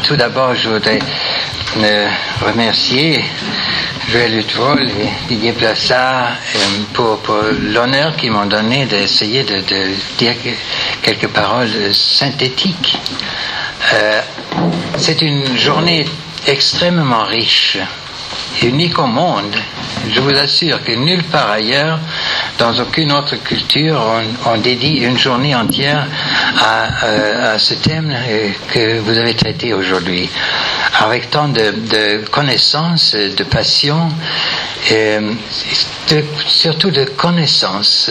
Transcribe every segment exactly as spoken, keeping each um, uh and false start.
tout d'abord, je voudrais euh, remercier Joël Utvrol et Didier Plassard euh, pour, pour l'honneur qu'ils m'ont donné d'essayer de, de dire quelques paroles synthétiques. Euh, c'est une journée extrêmement riche, unique au monde. Je vous assure que nulle part ailleurs, dans aucune autre culture, on, on dédie une journée entière à, à, à ce thème que vous avez traité aujourd'hui, avec tant de, de connaissances, de passion, et de, surtout de connaissances.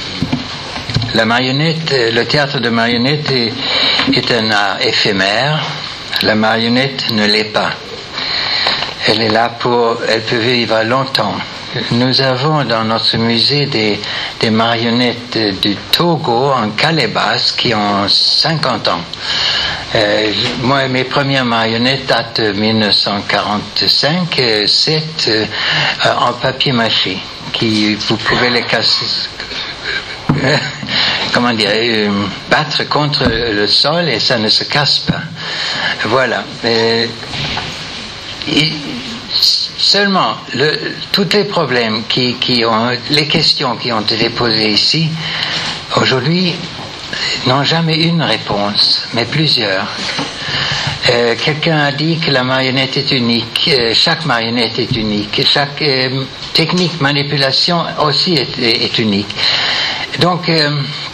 La marionnette, le théâtre de marionnette est, est un art éphémère. La marionnette ne l'est pas. Elle est là pour, elle peut vivre longtemps. Nous avons dans notre musée des, des marionnettes du Togo en calebasse qui ont cinquante ans. Euh, moi, mes premières marionnettes datent de mille neuf cent quarante-cinq, c'est euh, en papier mâché, qui vous pouvez les casser, euh, comment dire, euh, battre contre le sol et ça ne se casse pas. Voilà. Euh, et, Seulement, le, tous les problèmes qui, qui ont, les questions qui ont été posées ici, aujourd'hui, n'ont jamais une réponse, mais plusieurs. Euh, quelqu'un a dit que la marionnette est unique, euh, chaque marionnette est unique, chaque euh, technique manipulation aussi est, est unique. Donc, euh,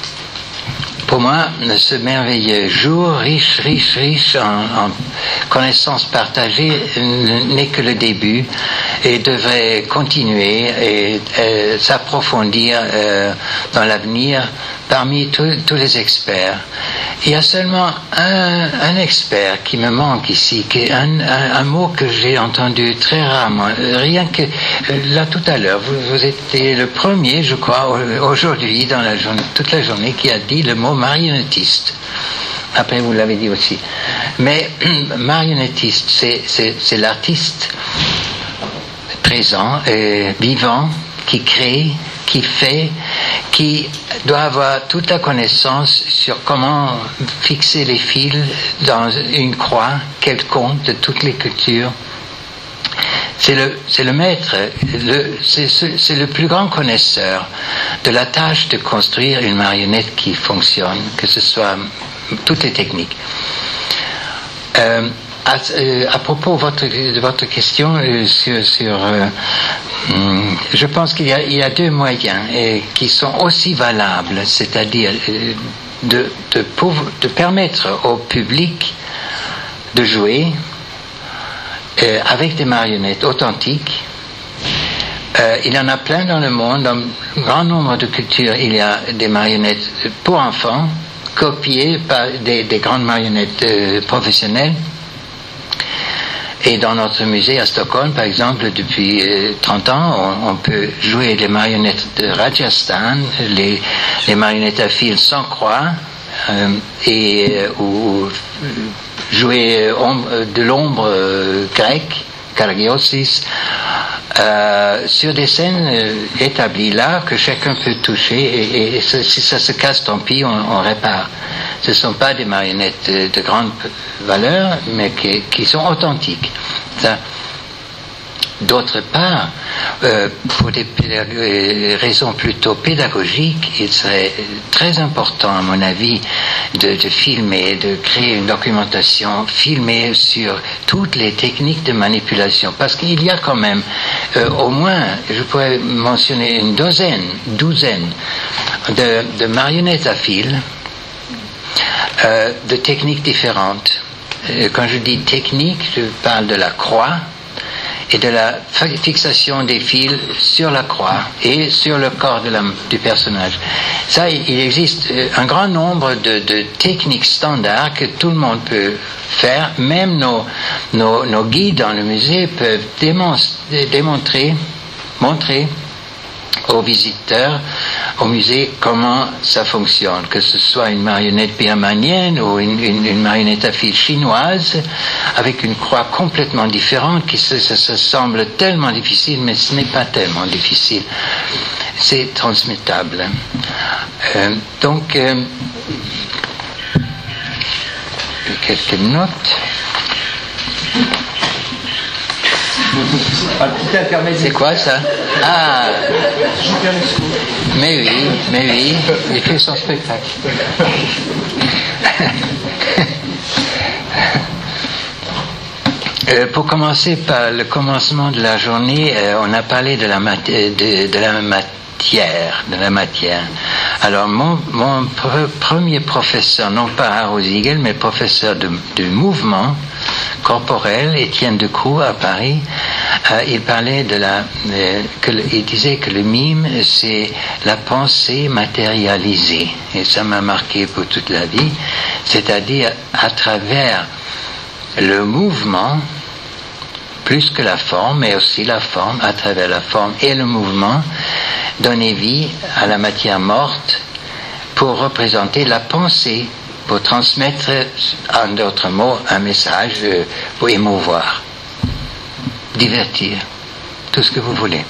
pour moi, ce merveilleux jour, riche, riche, riche en, en connaissances partagées, n'est que le début et devrait continuer et euh, s'approfondir euh, dans l'avenir parmi tous, tous les experts. Il y a seulement un, un expert qui me manque ici, qui est un, un, un mot que j'ai entendu très rarement, rien que là tout à l'heure, vous, vous étiez le premier, je crois, aujourd'hui, dans la journée, toute la journée, qui a dit le mot marionnettiste. Après, vous l'avez dit aussi. Mais marionnettiste, c'est, c'est, c'est l'artiste présent et vivant qui crée, qui fait, qui doit avoir toute la connaissance sur comment fixer les fils dans une croix quelconque de toutes les cultures. C'est le, c'est le maître, le, c'est, c'est le plus grand connaisseur de la tâche de construire une marionnette qui fonctionne, que ce soit toutes les techniques. Euh, à, euh, à propos de votre, de votre question euh, sur, sur euh, je pense qu'il y a, il y a deux moyens et qui sont aussi valables, c'est-à-dire euh, de, de, de permettre au public de jouer euh, avec des marionnettes authentiques. Euh, il y en a plein dans le monde, dans un grand nombre de cultures, il y a des marionnettes pour enfants, copiées par des, des grandes marionnettes euh, professionnelles. Et dans notre musée à Stockholm, par exemple, depuis euh, trente ans, on, on peut jouer les marionnettes de Rajasthan, les, les marionnettes à fil sans croix, euh, et euh, ou jouer euh, de l'ombre euh, grecque, Karagiosis, euh, sur des scènes euh, établies là que chacun peut toucher, et, et ça, si ça se casse, tant pis, on, on répare. Ce ne sont pas des marionnettes de, de grande valeur, mais qui, qui sont authentiques. Ça. D'autre part, euh, pour des pédag- raisons plutôt pédagogiques, il serait très important, à mon avis, de, de filmer, de créer une documentation filmée sur toutes les techniques de manipulation. Parce qu'il y a quand même, euh, au moins, je pourrais mentionner une douzaine, douzaine de, de marionnettes à fil, euh, de techniques différentes. Euh, quand je dis technique, je parle de la croix, et de la fixation des fils sur la croix et sur le corps de la, du personnage. Ça, il existe un grand nombre de, de techniques standards que tout le monde peut faire. Même nos, nos, nos guides dans le musée peuvent démontrer, montrer aux visiteurs au musée comment ça fonctionne, que ce soit une marionnette birmanienne ou une, une, une marionnette à fil chinoise avec une croix complètement différente qui se, ça, ça semble tellement difficile, mais ce n'est pas tellement difficile, c'est transmettable. Euh, donc euh, quelques notes. Un petit intermédiaire. C'est quoi ça? Ah, Super Expo. mais oui, mais oui, il fait son spectacle. Euh, pour commencer par le commencement de la journée, euh, on a parlé de la, mat- de, de la matière, de la matière. Alors mon, mon pre- premier professeur, non pas Harold Ziegel, mais professeur de, de mouvement corporel, Étienne Decroux à Paris, euh, il parlait de la, euh, que le, il disait que le mime c'est la pensée matérialisée, et ça m'a marqué pour toute la vie, c'est-à-dire à travers le mouvement, plus que la forme, mais aussi la forme, à travers la forme et le mouvement, donner vie à la matière morte pour représenter la pensée, pour transmettre, en d'autres mots, un message, pour émouvoir, divertir, tout ce que vous voulez.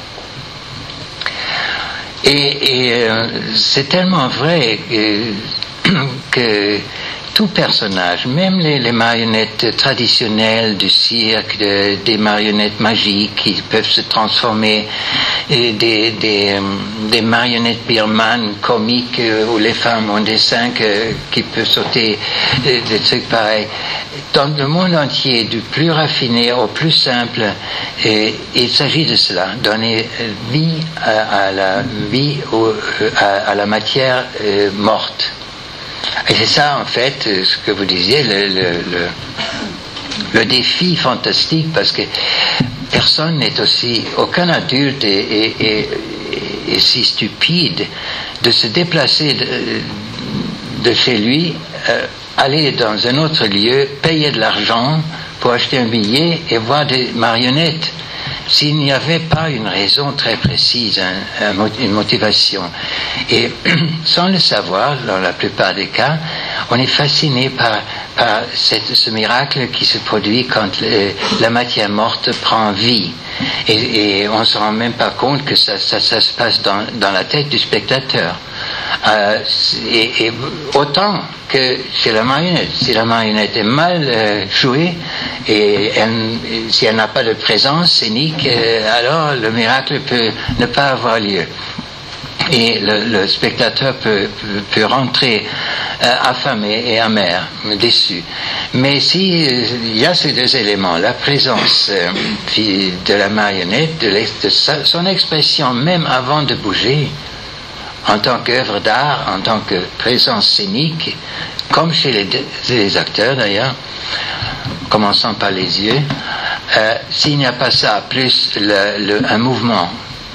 Et, et euh, c'est tellement vrai euh, que tout personnage, même les, les marionnettes traditionnelles du cirque, de, des marionnettes magiques qui peuvent se transformer, et des, des, des marionnettes birmanes comiques où les femmes ont des seins que, qui peuvent sauter, des trucs pareils. Dans le monde entier, du plus raffiné au plus simple, et il s'agit de cela, donner vie à, à la vie, au, à, à la matière euh, morte. Et c'est ça, en fait, ce que vous disiez, le, le, le, le défi fantastique, parce que personne n'est aussi, aucun adulte est, est, est, est si stupide de se déplacer de, de chez lui, euh, aller dans un autre lieu, payer de l'argent pour acheter un billet et voir des marionnettes. S'il n'y avait pas une raison très précise, un, un, une motivation. Et sans le savoir, dans la plupart des cas, on est fasciné par, par cette, ce miracle qui se produit quand le, la matière morte prend vie. Et, et on ne se rend même pas compte que ça, ça, ça se passe dans, dans la tête du spectateur. Euh, et, et autant que chez la marionnette. Si la marionnette est mal euh, jouée et elle, si elle n'a pas de présence scénique, euh, alors le miracle peut ne pas avoir lieu. Et le, le spectateur peut, peut, peut rentrer euh, affamé et amer, déçu. Mais si euh, il y a ces deux éléments, la présence euh, de la marionnette, de, de sa, son expression même avant de bouger, en tant qu'œuvre d'art, en tant que présence scénique, comme chez les, les acteurs d'ailleurs, commençant par les yeux, euh, s'il n'y a pas ça, plus le, le, un mouvement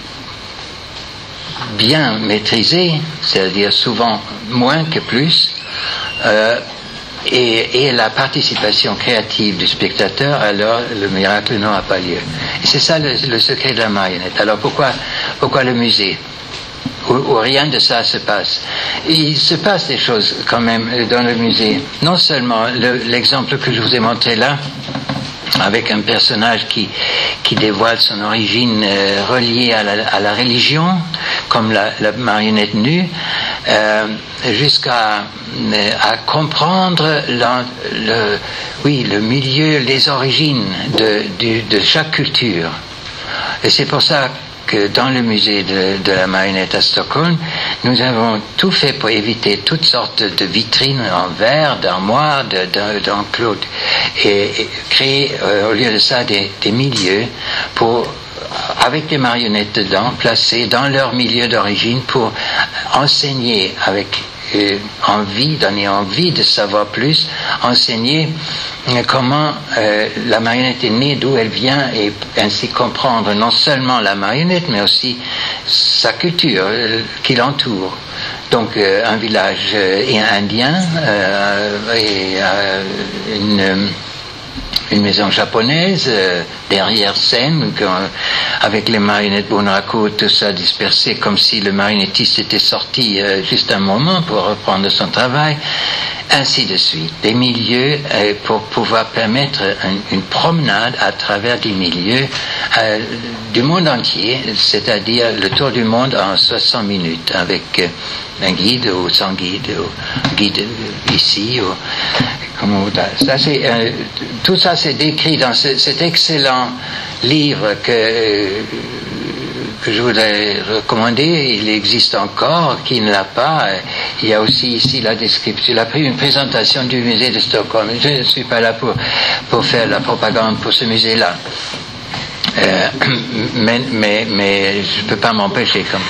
bien maîtrisé, c'est-à-dire souvent moins que plus, euh, et, et la participation créative du spectateur, alors le miracle n'aura pas lieu. Et c'est ça le, le secret de la marionnette. Alors pourquoi, pourquoi le musée ? Où, où rien de ça se passe. Il se passe des choses quand même dans le musée. Non seulement le, l'exemple que je vous ai montré là, avec un personnage qui, qui dévoile son origine euh, reliée à la, à la religion, comme la, la marionnette nue, euh, jusqu'à euh, à comprendre la, le, oui, le milieu, les origines de, de, de chaque culture. Et c'est pour ça que dans le musée de, de la marionnette à Stockholm, nous avons tout fait pour éviter toutes sortes de vitrines en verre, d'armoires, de, de, d'enclos, et, et créer euh, au lieu de ça des, des milieux pour, avec des marionnettes dedans, placées dans leur milieu d'origine pour enseigner avec euh, envie, donner envie de savoir plus, enseigner comment euh, la marionnette est née, d'où elle vient, et ainsi comprendre non seulement la marionnette, mais aussi sa culture euh, qui l'entoure. Donc euh, un village euh, indien euh, et euh, une, une maison japonaise euh, derrière scène, avec les marionnettes Bunraku, tout ça dispersé, comme si le marionnettiste était sorti euh, juste un moment pour reprendre son travail. Ainsi de suite, des milieux euh, pour pouvoir permettre un, une promenade à travers des milieux euh, du monde entier, c'est-à-dire le tour du monde en soixante minutes, avec euh, un guide ou sans guide, ou guide ici, ou comment ça c'est euh, tout ça c'est décrit dans ce, cet excellent livre que euh, que je voudrais recommander. Il existe encore, qui ne l'a pas. Il y a aussi ici la description. Il a pris une présentation du musée de Stockholm. Je ne suis pas là pour, pour faire la propagande pour ce musée-là. Euh, mais, mais, mais je ne peux pas m'empêcher comme.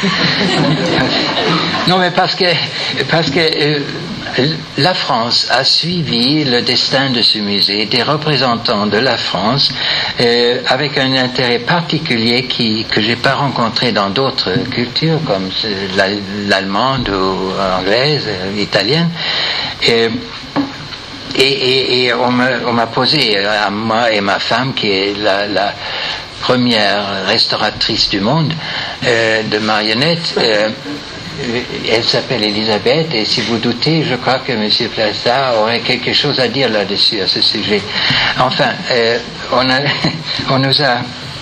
Non, mais parce que, parce que euh, la France a suivi le destin de ce musée, des représentants de la France, euh, avec un intérêt particulier qui, que je n'ai pas rencontré dans d'autres cultures, comme l'allemande ou anglaise, italienne. Et, et, et, et on m'a posé, à moi et ma femme, qui est la, la première restauratrice du monde euh, de marionnettes, euh, elle s'appelle Elisabeth, et si vous doutez, je crois que M. Plaza aurait quelque chose à dire là-dessus, à ce sujet. Enfin, euh, on, a, on nous a,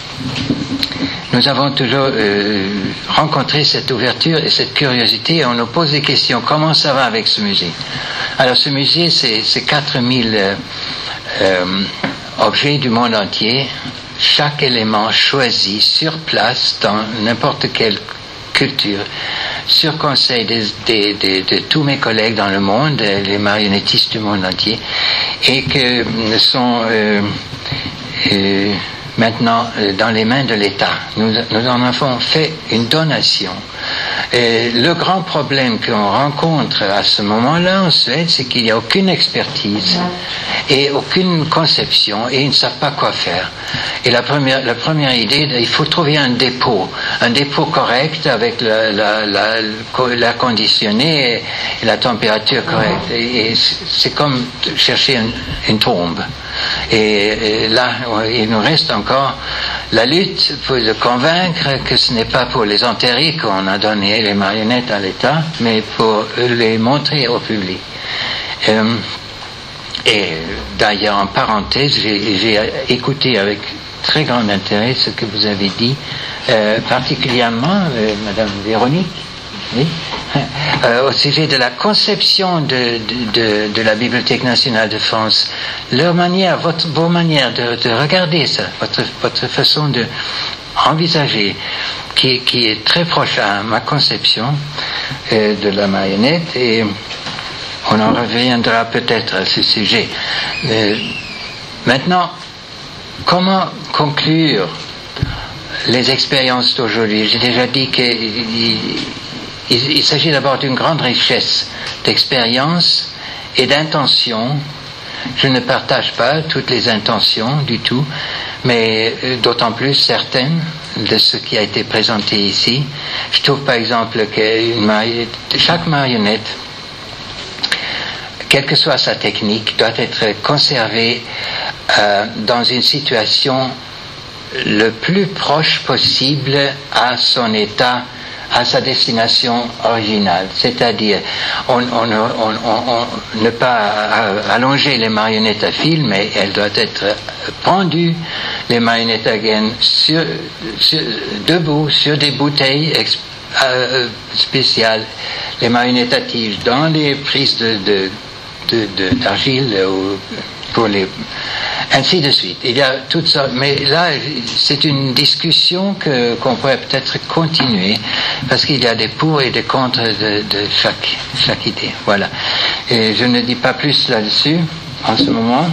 nous avons toujours euh, rencontré cette ouverture et cette curiosité, et on nous pose des questions. Comment ça va avec ce musée? Alors, ce musée, c'est quatre mille euh, euh, objets du monde entier, chaque élément choisi sur place dans n'importe quelle culture, sur conseil des, des, des, de tous mes collègues dans le monde, les marionnettistes du monde entier, et que sont euh, euh, maintenant dans les mains de l'État. Nous, nous en avons fait une donation. Et le grand problème qu'on rencontre à ce moment-là en Suède, c'est qu'il n'y a aucune expertise et aucune conception, et ils ne savent pas quoi faire. Et la première, la première idée, il faut trouver un dépôt, un dépôt correct avec la, la, la, l'air conditionné et, et la température correcte. Et, et c'est comme chercher une, une tombe. Et, et là, il nous reste encore la lutte pour le convaincre que ce n'est pas pour les enterrer qu'on a donné les marionnettes à l'État, mais pour les montrer au public. Euh, et d'ailleurs, en parenthèse, j'ai écouté avec très grand intérêt ce que vous avez dit, euh, particulièrement, euh, Madame Véronique, oui, euh, au sujet de la conception de, de, de, de la Bibliothèque nationale de France, leur manière, votre, vos manières de, de regarder ça, votre, votre façon de envisager, qui, qui est très proche à ma conception euh, de la marionnette, et on en reviendra peut-être à ce sujet. Euh, maintenant, comment conclure les expériences d'aujourd'hui? J'ai déjà dit qu'il il, il s'agit d'abord d'une grande richesse d'expérience et d'intention. Je ne partage pas toutes les intentions du tout, mais d'autant plus certaines de ce qui a été présenté ici. Je trouve par exemple que une marionnette, chaque marionnette, quelle que soit sa technique, doit être conservée euh, dans une situation le plus proche possible à son état, à sa destination originale. C'est-à-dire, on, on, on, on, ne pas allonger les marionnettes à fil, mais elles doivent être pendues, les marionnettes à gaine, sur, sur, debout, sur des bouteilles ex, euh, spéciales, les marionnettes à tige, dans les prises de, de De, de, d'argile ou pour les ainsi de suite. Il y a toutes sortes, mais là c'est une discussion que qu'on pourrait peut-être continuer parce qu'il y a des pour et des contre de, de chaque chaque idée. Voilà. Et je ne dis pas plus là-dessus en ce moment.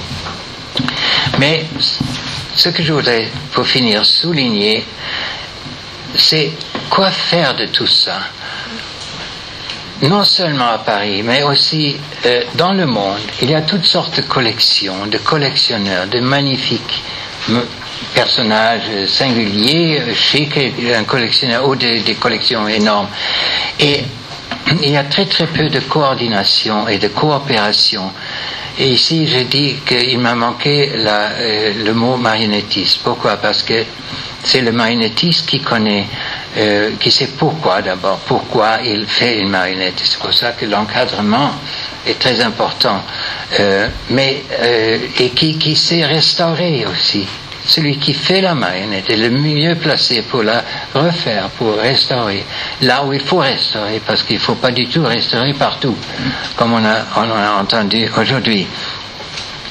Mais ce que je voudrais pour finir souligner, c'est quoi faire de tout ça. Non seulement à Paris, mais aussi euh, dans le monde, il y a toutes sortes de collections, de collectionneurs, de magnifiques personnages singuliers chez un collectionneur ou des, des collections énormes. Et il y a très très peu de coordination et de coopération. Et ici, j'ai dit qu'il m'a manqué la, euh, le mot marionnettiste. Pourquoi? Parce que c'est le marionnettiste qui connaît, euh, qui sait pourquoi d'abord, pourquoi il fait une marionnette. C'est pour ça que l'encadrement est très important, euh, mais euh, et qui, qui sait restaurer aussi. Celui qui fait la marionnette est le mieux placé pour la refaire, pour restaurer. Là où il faut restaurer, parce qu'il ne faut pas du tout restaurer partout, comme on a, on a entendu aujourd'hui.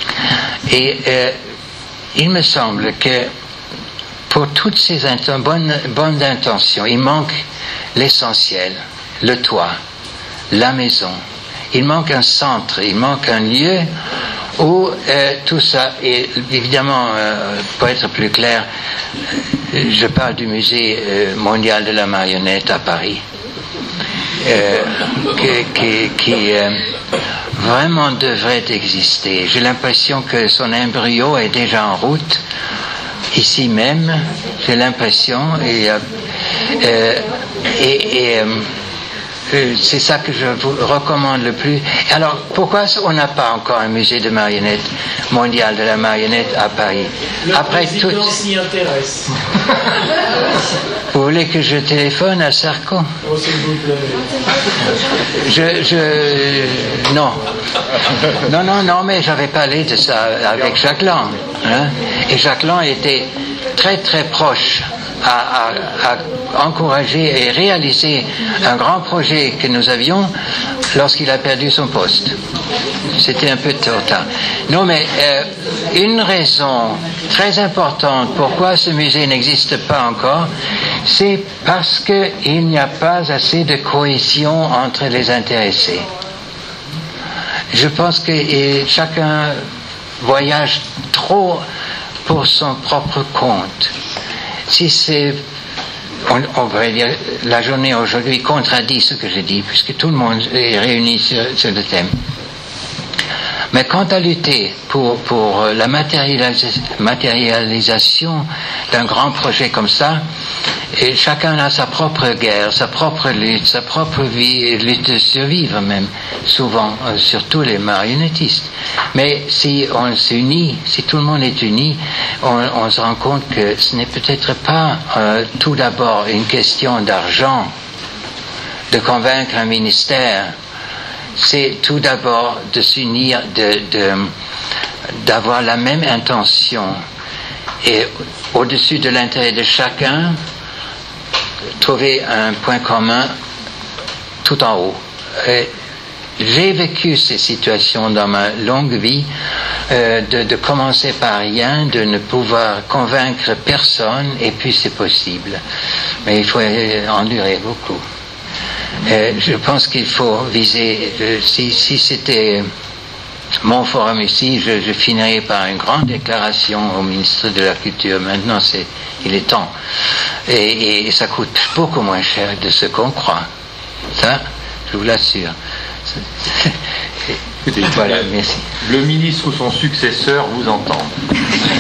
Et euh, il me semble que pour toutes ces inten- bonnes, bonnes intentions, il manque l'essentiel, le toit, la maison. Il manque un centre, il manque un lieu où euh, tout ça, et évidemment, euh, pour être plus clair, je parle du musée euh, mondial de la marionnette à Paris, euh, qui, qui, qui euh, vraiment devrait exister. J'ai l'impression que son embryo est déjà en route, ici même, j'ai l'impression, et, euh, euh, et, et euh, c'est ça que je vous recommande le plus. Alors, pourquoi on n'a pas encore un musée de marionnettes mondial de la marionnette à Paris? Le Après président tout... s'y intéresse. Vous voulez que je téléphone à Sarko? Oh, s'il vous plaît. Je, je, non. Non, non, non, mais j'avais parlé de ça avec Jacques Lang. Hein? Et Jacques Lang était très, très proche à, à, à encourager et réaliser un grand projet que nous avions lorsqu'il a perdu son poste. C'était un peu trop tard. Non, mais euh, une raison très importante pourquoi ce musée n'existe pas encore, c'est parce qu'il n'y a pas assez de cohésion entre les intéressés. Je pense que et chacun voyage trop pour son propre compte. Si c'est, on, on pourrait dire, la journée aujourd'hui contradit ce que je dis, puisque tout le monde est réuni sur, sur le thème. Mais quant à lutter pour, pour la matérialis- matérialisation d'un grand projet comme ça, et chacun a sa propre guerre, sa propre lutte, sa propre vie, lutte de survivre même, souvent, euh, surtout les marionnettistes. Mais si on s'unit, si tout le monde est uni, on, on se rend compte que ce n'est peut-être pas euh, tout d'abord une question d'argent, de convaincre un ministère. C'est tout d'abord de s'unir, de, de, d'avoir la même intention et au-dessus de l'intérêt de chacun, trouver un point commun tout en haut. Et j'ai vécu ces situations dans ma longue vie, euh, de, de commencer par rien, de ne pouvoir convaincre personne, et puis c'est possible. Mais il faut endurer beaucoup. Euh, je pense qu'il faut viser, euh, si, si c'était mon forum ici, je, je finirais par une grande déclaration au ministre de la Culture. Maintenant, c'est, il est temps. Et, et ça coûte beaucoup moins cher de ce qu'on croit. Ça, je vous l'assure. Écoutez, voilà, merci. Le ministre ou son successeur vous entend.